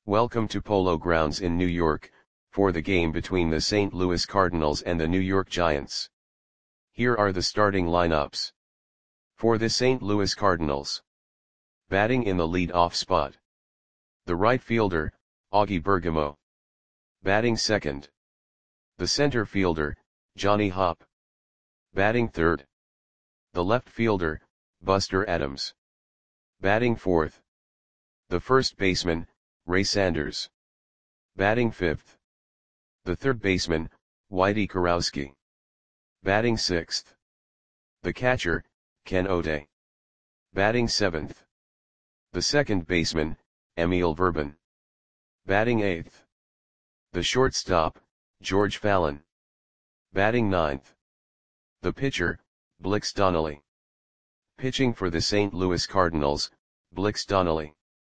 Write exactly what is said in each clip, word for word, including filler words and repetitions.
Welcome to Polo Grounds in New York, for the game between the Saint Louis Cardinals and the New York Giants. Here are the starting lineups. For the Saint Louis Cardinals. Batting in the lead-off spot. The right fielder, Augie Bergamo. Batting second. The center fielder, Johnny Hopp. Batting third. The left fielder, Buster Adams. Batting fourth. The first baseman, Ray Sanders. Batting fifth. The third baseman, Whitey Kurowski. Batting sixth. The catcher, Ken O'Day. Batting seventh. The second baseman, Emil Verban. Batting eighth. The shortstop, George Fallon. Batting ninth. The pitcher, Blix Donnelly. Pitching for the Saint Louis Cardinals, Blix Donnelly.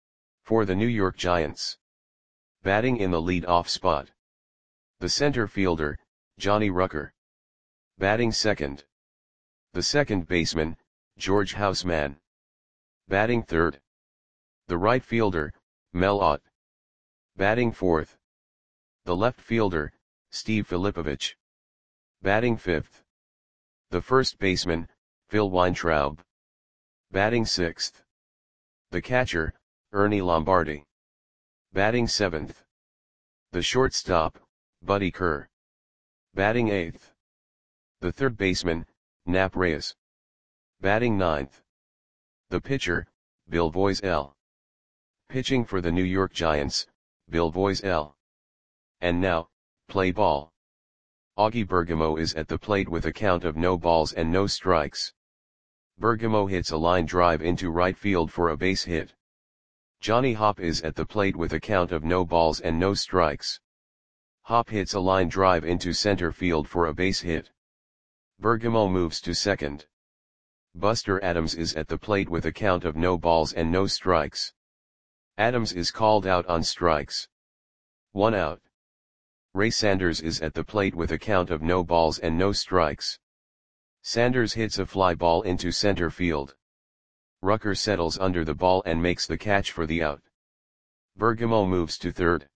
For the New York Giants. Batting in the lead-off spot. The center fielder, Johnny Rucker. Batting second. The second baseman, George Houseman. Batting third. The right fielder, Mel Ott. Batting fourth. The left fielder, Steve Filipovich. Batting fifth. The first baseman, Phil Weintraub. Batting sixth. The catcher, Ernie Lombardi. Batting seventh. The shortstop, Buddy Kerr. Batting eighth. The third baseman, Nap Reyes. Batting ninth. The pitcher, Bill Voiselle. Pitching for the New York Giants, Bill Voiselle. And now, play ball. Augie Bergamo is at the plate with a count of no balls and no strikes. Bergamo hits a line drive into right field for a base hit. Johnny Hopp is at the plate with a count of no balls and no strikes. Hopp hits a line drive into center field for a base hit. Bergamo moves to second. Buster Adams is at the plate with a count of no balls and no strikes. Adams is called out on strikes. One out. Ray Sanders is at the plate with a count of no balls and no strikes. Sanders hits a fly ball into center field. Rucker settles under the ball and makes the catch for the out. Bergamo moves to third.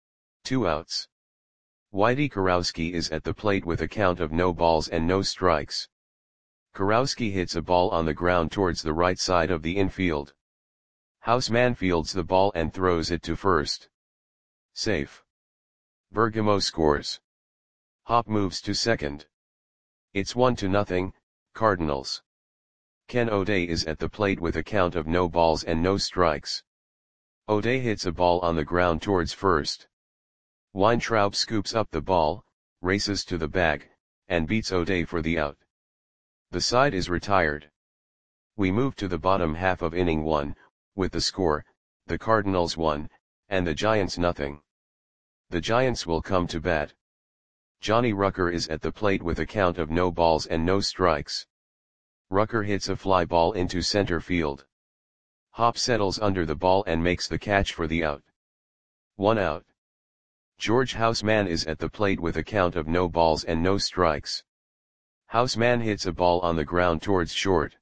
Two outs. Whitey Kurowski is at the plate with a count of no balls and no strikes. Kurowski hits a ball on the ground towards the right side of the infield. Houseman fields the ball and throws it to first. Safe. Bergamo scores. Hopp moves to second. It's one to nothing, Cardinals. Ken O'Day is at the plate with a count of no balls and no strikes. O'Day hits a ball on the ground towards first. Weintraub scoops up the ball, races to the bag, and beats O'Day for the out. The side is retired. We move to the bottom half of inning one, with the score, the Cardinals one, and the Giants nothing. The Giants will come to bat. Johnny Rucker is at the plate with a count of no balls and no strikes. Rucker hits a fly ball into center field. Hopp settles under the ball and makes the catch for the out. One out. George Houseman is at the plate with a count of no balls and no strikes. Houseman hits a ball on the ground towards short.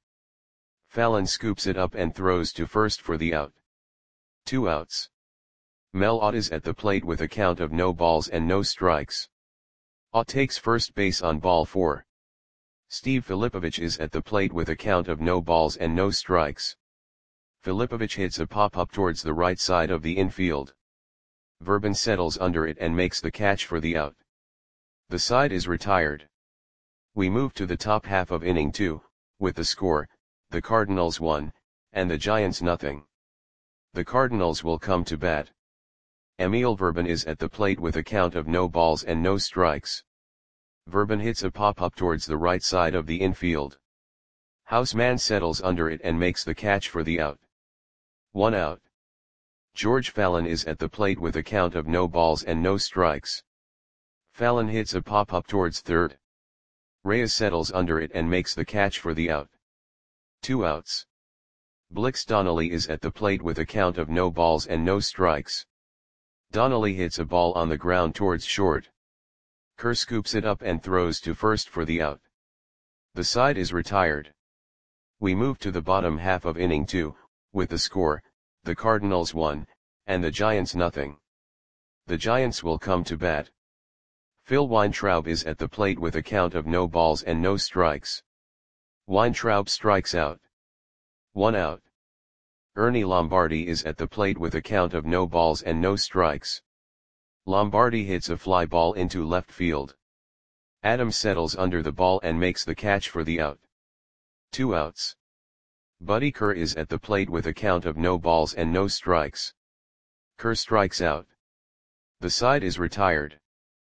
Fallon scoops it up and throws to first for the out. Two outs. Mel Ott is at the plate with a count of no balls and no strikes. Ott takes first base on ball four. Steve Filipovich is at the plate with a count of no balls and no strikes. Filipovich hits a pop-up towards the right side of the infield. Verban settles under it and makes the catch for the out. The side is retired. We move to the top half of inning two, with the score, the Cardinals one, and the Giants nothing. The Cardinals will come to bat. Emil Verban is at the plate with a count of no balls and no strikes. Verban hits a pop-up towards the right side of the infield. Houseman settles under it and makes the catch for the out. One out. George Fallon is at the plate with a count of no balls and no strikes. Fallon hits a pop-up towards third. Reyes settles under it and makes the catch for the out. Two outs. Blix Donnelly is at the plate with a count of no balls and no strikes. Donnelly hits a ball on the ground towards short. Kerr scoops it up and throws to first for the out. The side is retired. We move to the bottom half of inning two, with the score, the Cardinals one, and the Giants nothing. The Giants will come to bat. Phil Weintraub is at the plate with a count of no balls and no strikes. Weintraub strikes out. One out. Ernie Lombardi is at the plate with a count of no balls and no strikes. Lombardi hits a fly ball into left field. Adams settles under the ball and makes the catch for the out. Two outs. Buddy Kerr is at the plate with a count of no balls and no strikes. Kerr strikes out. The side is retired.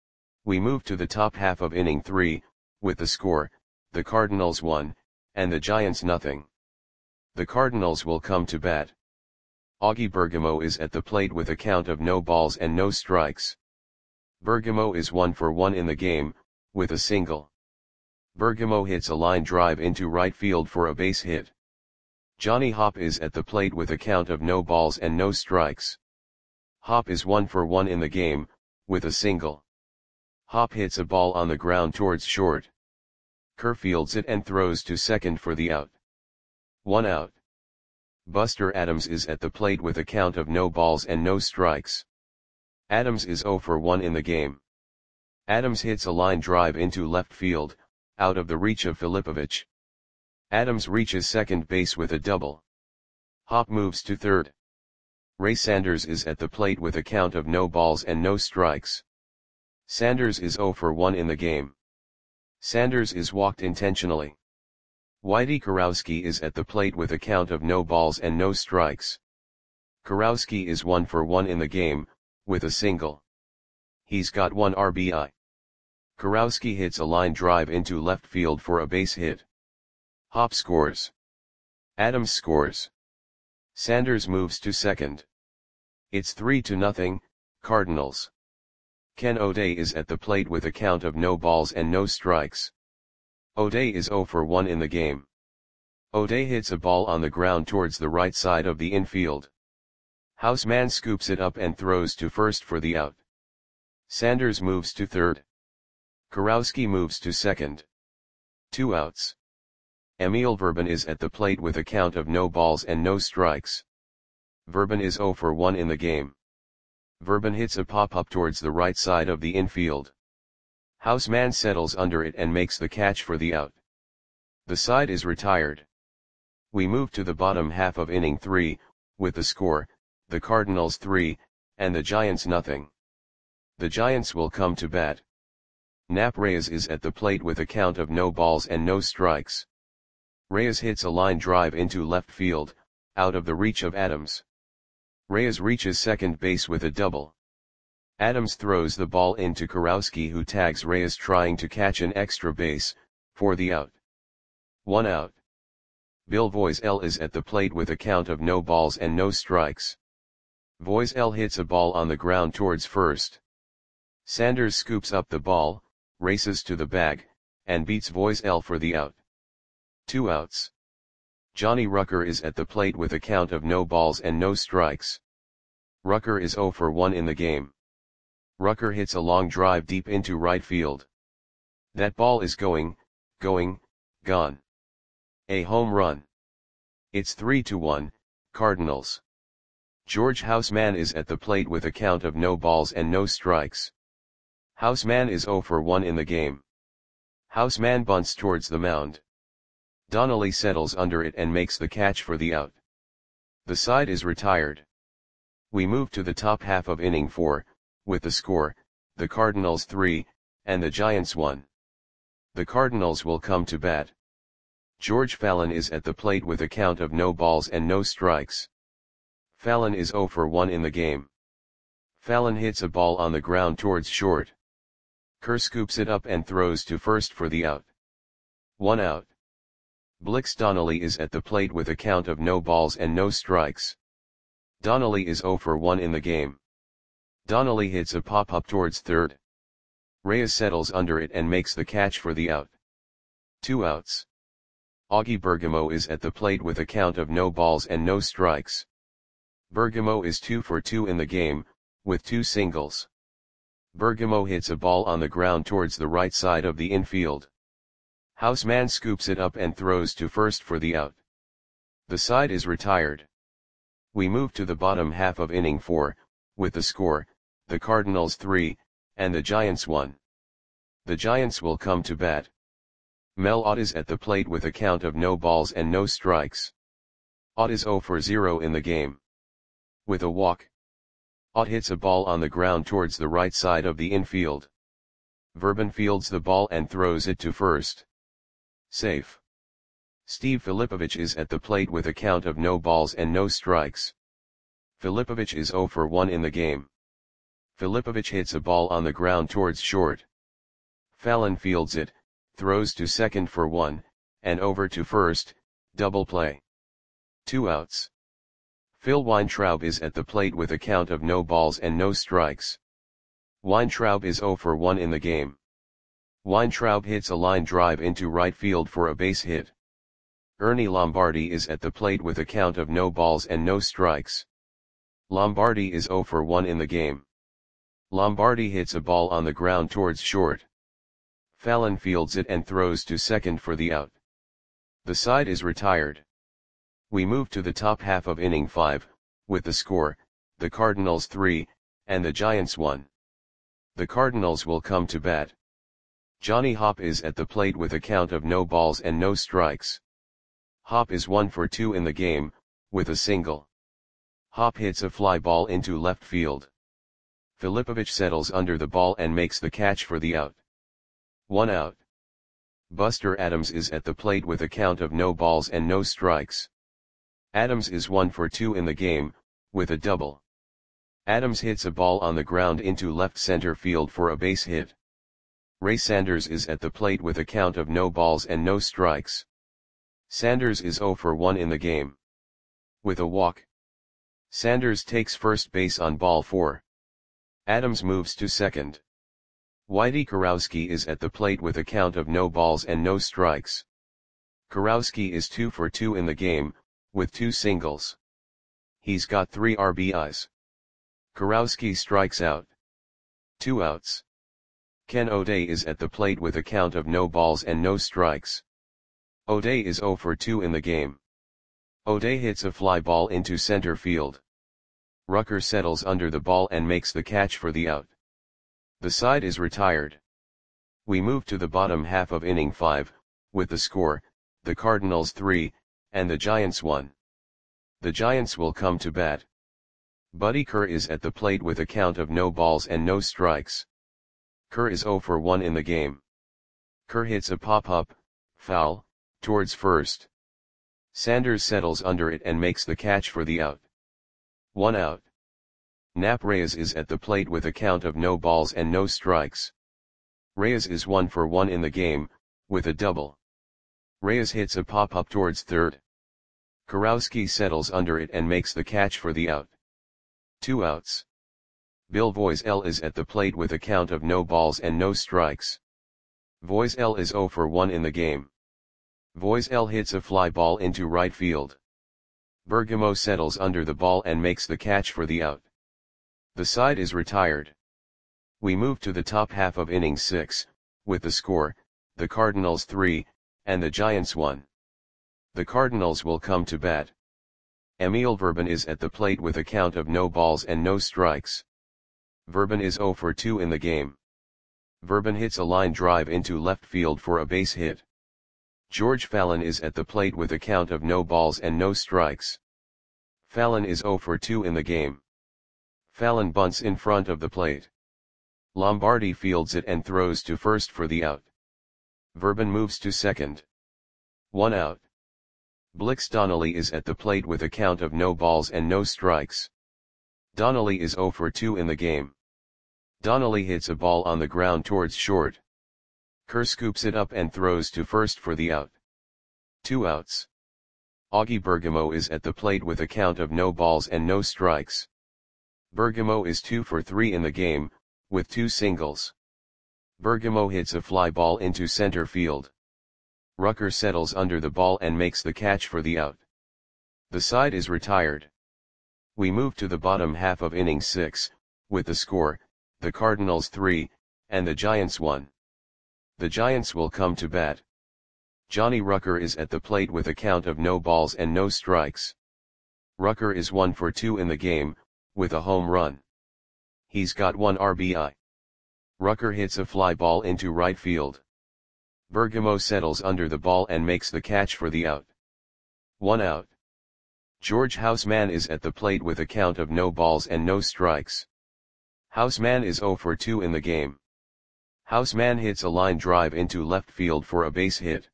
We move to the top half of inning three, with the score, the Cardinals one, and the Giants nothing. The Cardinals will come to bat. Augie Bergamo is at the plate with a count of no balls and no strikes. Bergamo is one for one in the game, with a single. Bergamo hits a line drive into right field for a base hit. Johnny Hopp is at the plate with a count of no balls and no strikes. Hopp is one for one in the game, with a single. Hopp hits a ball on the ground towards short. Kerr fields it and throws to second for the out. One out. Buster Adams is at the plate with a count of no balls and no strikes. Adams is zero for one in the game. Adams hits a line drive into left field, out of the reach of Filipovich. Adams reaches second base with a double. Hopp moves to third. Ray Sanders is at the plate with a count of no balls and no strikes. Sanders is zero for one in the game. Sanders is walked intentionally. Whitey Kurowski is at the plate with a count of no balls and no strikes. Kurowski is one for one in the game, with a single. He's got one R B I. Kurowski hits a line drive into left field for a base hit. Hopp scores. Adams scores. Sanders moves to second. It's three to nothing, Cardinals. Ken O'Day is at the plate with a count of no balls and no strikes. O'Day is zero for one in the game. O'Day hits a ball on the ground towards the right side of the infield. Houseman scoops it up and throws to first for the out. Sanders moves to third. Kurowski moves to second. Two outs. Emil Verban is at the plate with a count of no balls and no strikes. Verban is zero for one in the game. Verban hits a pop-up towards the right side of the infield. Houseman settles under it and makes the catch for the out. The side is retired. We move to the bottom half of inning three, with the score, the Cardinals three, and the Giants nothing. The Giants will come to bat. Nap Reyes is at the plate with a count of no balls and no strikes. Reyes hits a line drive into left field, out of the reach of Adams. Reyes reaches second base with a double. Adams throws the ball into Kurowski, who tags Reyes trying to catch an extra base, for the out. One out. Bill Voisel is at the plate with a count of no balls and no strikes. Voisel hits a ball on the ground towards first. Sanders scoops up the ball, races to the bag, and beats Voisel for the out. Two outs. Johnny Rucker is at the plate with a count of no balls and no strikes. Rucker is zero for one in the game. Rucker hits a long drive deep into right field. That ball is going, going, gone. A home run. It's three to one, Cardinals. George Houseman is at the plate with a count of no balls and no strikes. Houseman is zero for one in the game. Houseman bunts towards the mound. Donnelly settles under it and makes the catch for the out. The side is retired. We move to the top half of inning four, with the score, the Cardinals three, and the Giants one. The Cardinals will come to bat. George Fallon is at the plate with a count of no balls and no strikes. Fallon is zero for one in the game. Fallon hits a ball on the ground towards short. Kerr scoops it up and throws to first for the out. One out. Blix Donnelly is at the plate with a count of no balls and no strikes. Donnelly is zero for one in the game. Donnelly hits a pop-up towards third. Reyes settles under it and makes the catch for the out. Two outs. Augie Bergamo is at the plate with a count of no balls and no strikes. Bergamo is two for two in the game, with two singles. Bergamo hits a ball on the ground towards the right side of the infield. Houseman scoops it up and throws to first for the out. The side is retired. We move to the bottom half of inning four, with the score, the Cardinals three, and the Giants one. The Giants will come to bat. Mel Ott is at the plate with a count of no balls and no strikes. Ott is zero for zero in the game. With a walk, Ott hits a ball on the ground towards the right side of the infield. Verban fields the ball and throws it to first. Safe. Steve Filipovich is at the plate with a count of no balls and no strikes. Filipovich is zero for one in the game. Filipovich hits a ball on the ground towards short. Fallon fields it, throws to second for one, and over to first, double play. Two outs. Phil Weintraub is at the plate with a count of no balls and no strikes. Weintraub is zero for one in the game. Weintraub hits a line drive into right field for a base hit. Ernie Lombardi is at the plate with a count of no balls and no strikes. Lombardi is zero for one in the game. Lombardi hits a ball on the ground towards short. Fallon fields it and throws to second for the out. The side is retired. We move to the top half of inning five, with the score, the Cardinals three, and the Giants one. The Cardinals will come to bat. Johnny Hopp is at the plate with a count of no balls and no strikes. Hopp is one for two in the game, with a single. Hopp hits a fly ball into left field. Filipovich settles under the ball and makes the catch for the out. One out. Buster Adams is at the plate with a count of no balls and no strikes. Adams is one for two in the game, with a double. Adams hits a ball on the ground into left center field for a base hit. Ray Sanders is at the plate with a count of no balls and no strikes. Sanders is zero for one in the game. With a walk, Sanders takes first base on ball four. Adams moves to second. Whitey Kurowski is at the plate with a count of no balls and no strikes. Kurowski is two for two in the game, with two singles. He's got three R B Is. Kurowski strikes out. Two outs. Ken O'Day is at the plate with a count of no balls and no strikes. O'Day is zero for two in the game. O'Day hits a fly ball into center field. Rucker settles under the ball and makes the catch for the out. The side is retired. We move to the bottom half of inning five, with the score, the Cardinals three, and the Giants one. The Giants will come to bat. Buddy Kerr is at the plate with a count of no balls and no strikes. Kerr is zero for one in the game. Kerr hits a pop-up, foul, towards first. Sanders settles under it and makes the catch for the out. One out. Nap Reyes is at the plate with a count of no balls and no strikes. Reyes is one for one in the game, with a double. Reyes hits a pop-up towards third. Kurowski settles under it and makes the catch for the out. Two outs. Bill Voiselle is at the plate with a count of no balls and no strikes. Voiselle is zero for one in the game. Voiselle hits a fly ball into right field. Bergamo settles under the ball and makes the catch for the out. The side is retired. We move to the top half of inning six, with the score, the Cardinals three, and the Giants one. The Cardinals will come to bat. Emil Verban is at the plate with a count of no balls and no strikes. Verban is zero for two in the game. Verban hits a line drive into left field for a base hit. George Fallon is at the plate with a count of no balls and no strikes. Fallon is zero for two in the game. Fallon bunts in front of the plate. Lombardi fields it and throws to first for the out. Verban moves to second. One out. Blix Donnelly is at the plate with a count of no balls and no strikes. Donnelly is zero for two in the game. Donnelly hits a ball on the ground towards short. Kerr scoops it up and throws to first for the out. Two outs. Augie Bergamo is at the plate with a count of no balls and no strikes. Bergamo is two for three in the game, with two singles. Bergamo hits a fly ball into center field. Rucker settles under the ball and makes the catch for the out. The side is retired. We move to the bottom half of inning six, with the score, the Cardinals three, and the Giants one. The Giants will come to bat. Johnny Rucker is at the plate with a count of no balls and no strikes. Rucker is one for two in the game, with a home run. He's got one R B I. Rucker hits a fly ball into right field. Bergamo settles under the ball and makes the catch for the out. One out. George Houseman is at the plate with a count of no balls and no strikes. Houseman is zero for two in the game. Houseman hits a line drive into left field for a base hit.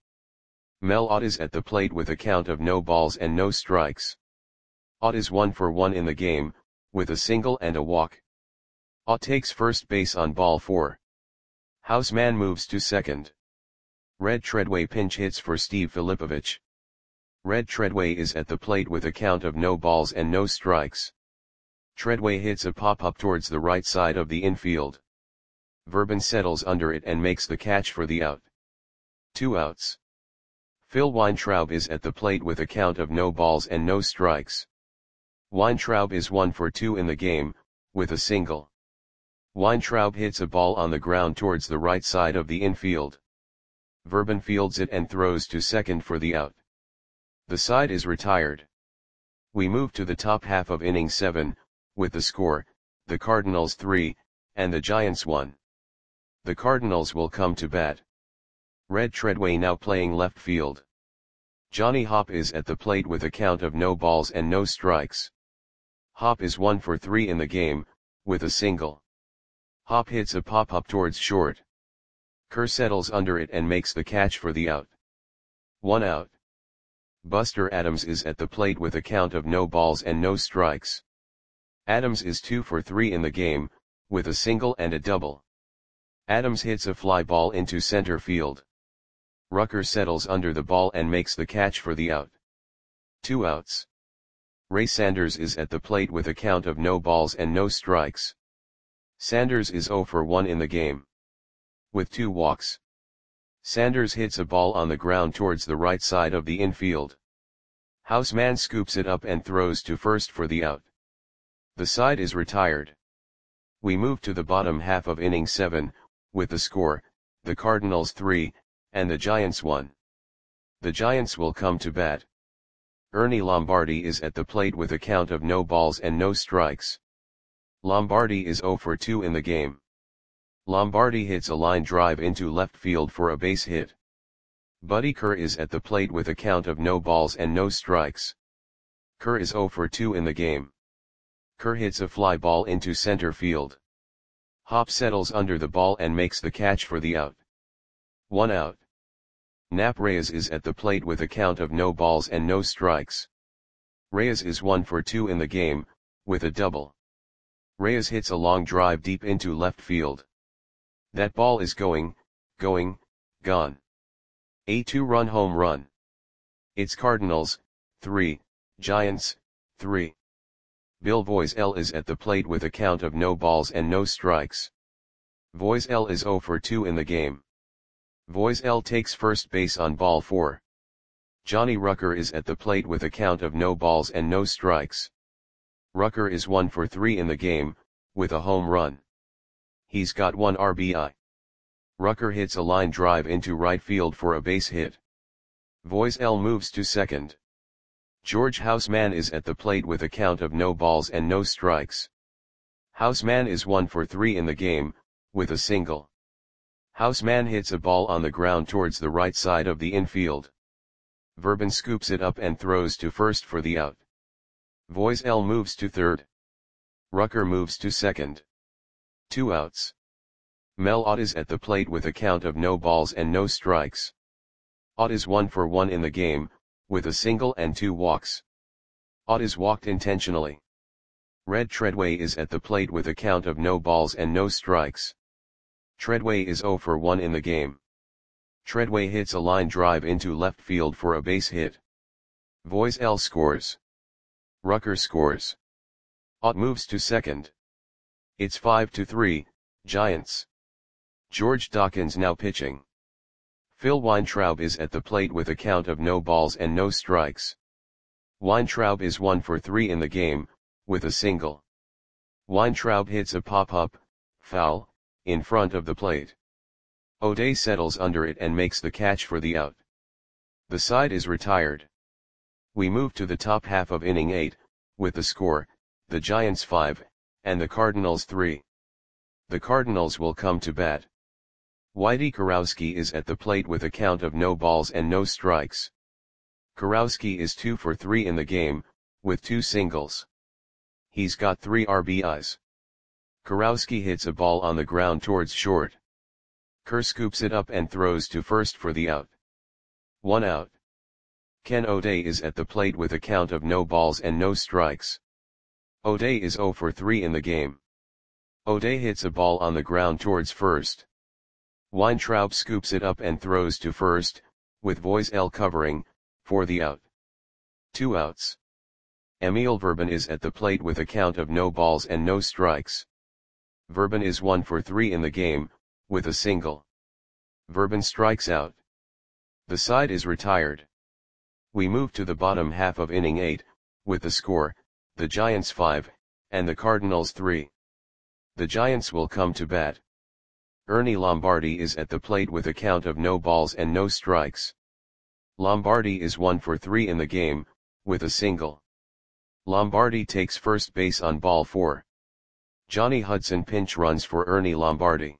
Mel Ott is at the plate with a count of no balls and no strikes. Ott is one for one in the game, with a single and a walk. Ott takes first base on ball four. Houseman moves to second. Red Treadway pinch hits for Steve Filipovich. Red Treadway is at the plate with a count of no balls and no strikes. Treadway hits a pop-up towards the right side of the infield. Verban settles under it and makes the catch for the out. Two outs. Phil Weintraub is at the plate with a count of no balls and no strikes. Weintraub is one for two in the game, with a single. Weintraub hits a ball on the ground towards the right side of the infield. Verban fields it and throws to second for the out. The side is retired. We move to the top half of inning seven, with the score, the Cardinals three, and the Giants one. The Cardinals will come to bat. Red Treadway now playing left field. Johnny Hopp is at the plate with a count of no balls and no strikes. Hopp is one for three in the game, with a single. Hopp hits a pop-up towards short. Kerr settles under it and makes the catch for the out. One out. Buster Adams is at the plate with a count of no balls and no strikes. Adams is two for three in the game, with a single and a double. Adams hits a fly ball into center field. Rucker settles under the ball and makes the catch for the out. Two outs. Ray Sanders is at the plate with a count of no balls and no strikes. Sanders is zero for one in the game. With two walks. Sanders hits a ball on the ground towards the right side of the infield. Houseman scoops it up and throws to first for the out. The side is retired. We move to the bottom half of inning seven, with the score, the Cardinals three, and the Giants one. The Giants will come to bat. Ernie Lombardi is at the plate with a count of no balls and no strikes. Lombardi is zero for two in the game. Lombardi hits a line drive into left field for a base hit. Buddy Kerr is at the plate with a count of no balls and no strikes. Kerr is zero for two in the game. Kerr hits a fly ball into center field. Hopp settles under the ball and makes the catch for the out. One out. Nap Reyes is at the plate with a count of no balls and no strikes. Reyes is one for two in the game, with a double. Reyes hits a long drive deep into left field. That ball is going, going, gone. A two-run home run. It's Cardinals, three, Giants, three. Bill Voiselle is at the plate with a count of no balls and no strikes. Voiselle is zero for two in the game. Voiselle takes first base on ball four. Johnny Rucker is at the plate with a count of no balls and no strikes. Rucker is one for three in the game, with a home run. He's got one R B I. Rucker hits a line drive into right field for a base hit. Voiselle moves to second. George Houseman is at the plate with a count of no balls and no strikes. Houseman is one for three in the game, with a single. Houseman hits a ball on the ground towards the right side of the infield. Verban scoops it up and throws to first for the out. Voiselle moves to third. Rucker moves to second. Two outs. Mel Ott is at the plate with a count of no balls and no strikes. Ott is one for one in the game, with a single and two walks. Ott is walked intentionally. Red Treadway is at the plate with a count of no balls and no strikes. Treadway is zero for one in the game. Treadway hits a line drive into left field for a base hit. Voiselle scores. Rucker scores. Ott moves to second. It's five to three, Giants. George Dawkins now pitching. Phil Weintraub is at the plate with a count of no balls and no strikes. Weintraub is one for three in the game, with a single. Weintraub hits a pop-up, foul, in front of the plate. O'Day settles under it and makes the catch for the out. The side is retired. We move to the top half of inning eight, with the score, the Giants five, and the Cardinals three. The Cardinals will come to bat. Whitey Kurowski is at the plate with a count of no balls and no strikes. Kurowski is two for three in the game, with two singles. He's got three R B Is. Kurowski hits a ball on the ground towards short. Kerr scoops it up and throws to first for the out. One out. Ken O'Day is at the plate with a count of no balls and no strikes. O'Day is zero for three in the game. O'Day hits a ball on the ground towards first. Weintraub scoops it up and throws to first, with Voisel covering, for the out. Two outs. Emil Verban is at the plate with a count of no balls and no strikes. Verban is one for three in the game, with a single. Verban strikes out. The side is retired. We move to the bottom half of inning eight, with the score, the Giants five, and the Cardinals three. The Giants will come to bat. Ernie Lombardi is at the plate with a count of no balls and no strikes. Lombardi is one for three in the game, with a single. Lombardi takes first base on ball four. Johnny Hudson pinch runs for Ernie Lombardi.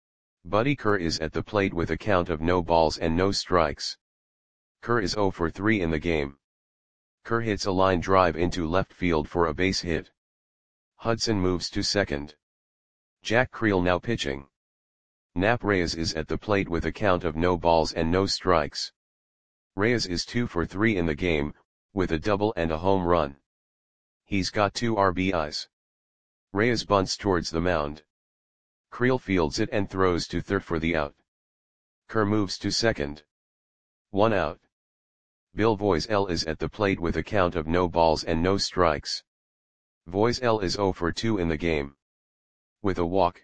Buddy Kerr is at the plate with a count of no balls and no strikes. Kerr is zero for three in the game. Kerr hits a line drive into left field for a base hit. Hudson moves to second. Jack Creel now pitching. Nap Reyes is at the plate with a count of no balls and no strikes. Reyes is two for three in the game, with a double and a home run. He's got two R B Is. Reyes bunts towards the mound. Creel fields it and throws to third for the out. Kerr moves to second. One out. Bill Voisel is at the plate with a count of no balls and no strikes. Voisel is zero for two in the game. With a walk.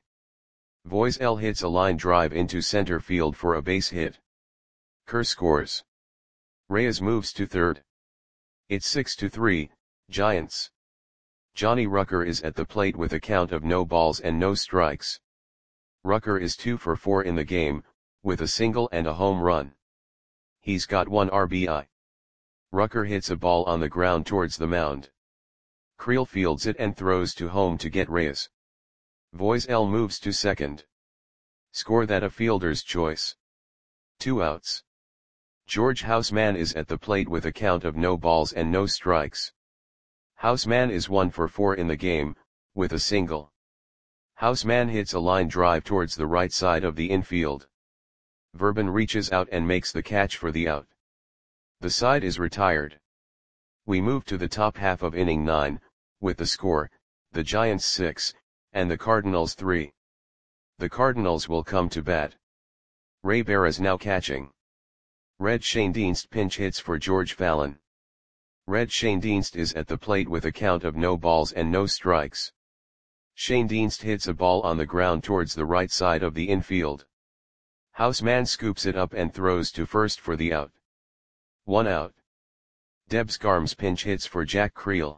Voisel hits a line drive into center field for a base hit. Kerr scores. Reyes moves to third. It's six to three, Giants. Johnny Rucker is at the plate with a count of no balls and no strikes. Rucker is two for four in the game, with a single and a home run. He's got one R B I. Rucker hits a ball on the ground towards the mound. Creel fields it and throws to home to get Reyes. Voisel moves to second. Score that a fielder's choice. Two outs. George Houseman is at the plate with a count of no balls and no strikes. Houseman is one for four in the game, with a single. Houseman hits a line drive towards the right side of the infield. Verban reaches out and makes the catch for the out. The side is retired. We move to the top half of inning nine, with the score, the Giants six, and the Cardinals three. The Cardinals will come to bat. Ray Barras now catching. Red Schoendienst pinch hits for George Fallon. Red Schoendienst is at the plate with a count of no balls and no strikes. Schoendienst hits a ball on the ground towards the right side of the infield. Houseman scoops it up and throws to first for the out. One out. Debs Garms pinch hits for Jack Creel.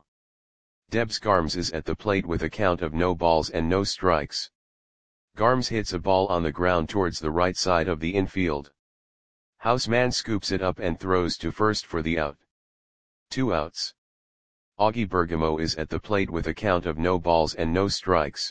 Debs Garms is at the plate with a count of no balls and no strikes. Garms hits a ball on the ground towards the right side of the infield. Houseman scoops it up and throws to first for the out. Two outs. Augie Bergamo is at the plate with a count of no balls and no strikes.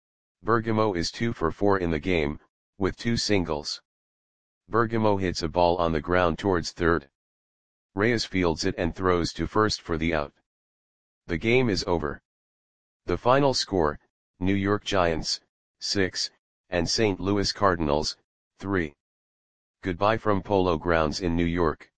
Bergamo is two for four in the game, with two singles. Bergamo hits a ball on the ground towards third. Reyes fields it and throws to first for the out. The game is over. The final score, New York Giants, six, and Saint Louis Cardinals, three. Goodbye from Polo Grounds in New York.